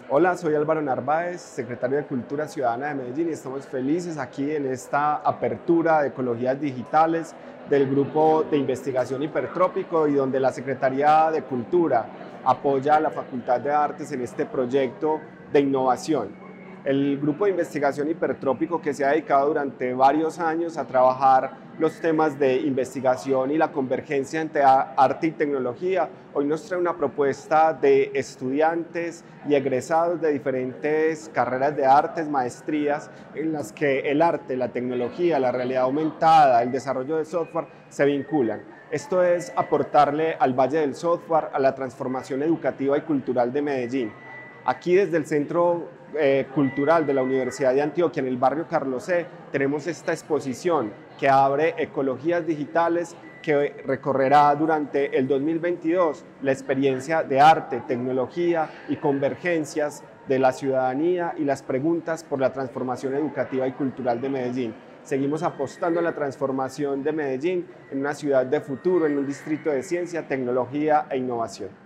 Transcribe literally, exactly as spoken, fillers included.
Hola, soy Álvaro Narváez, secretario de Cultura Ciudadana de Medellín y estamos felices aquí en esta apertura de ecologías digitales del Grupo de Investigación Hipertrópico y donde la Secretaría de Cultura apoya a la Facultad de Artes en este proyecto de innovación. El Grupo de Investigación Hipertrópico, que se ha dedicado durante varios años a trabajar los temas de investigación y la convergencia entre arte y tecnología, hoy nos trae una propuesta de estudiantes y egresados de diferentes carreras de artes, maestrías, en las que el arte, la tecnología, la realidad aumentada, el desarrollo de software se vinculan. Esto es aportarle al Valle del Software a la transformación educativa y cultural de Medellín. Aquí desde el Centro eh, Cultural de la Universidad de Antioquia, en el barrio Carlos C, tenemos esta exposición que abre ecologías digitales que recorrerá durante el dos mil veintidós la experiencia de arte, tecnología y convergencias de la ciudadanía y las preguntas por la transformación educativa y cultural de Medellín. Seguimos apostando a la transformación de Medellín en una ciudad de futuro, en un distrito de ciencia, tecnología e innovación.